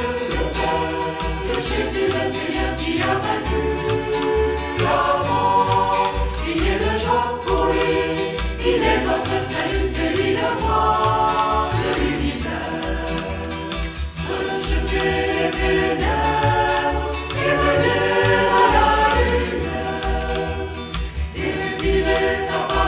le Père, que Jésus le Seigneur qui a vaincu la mort. Criez de joie pour lui, il est votre salut, c'est lui le roi de l'univers. Rejetez les ténèbres et venez à la lumière. Décidez sa parole.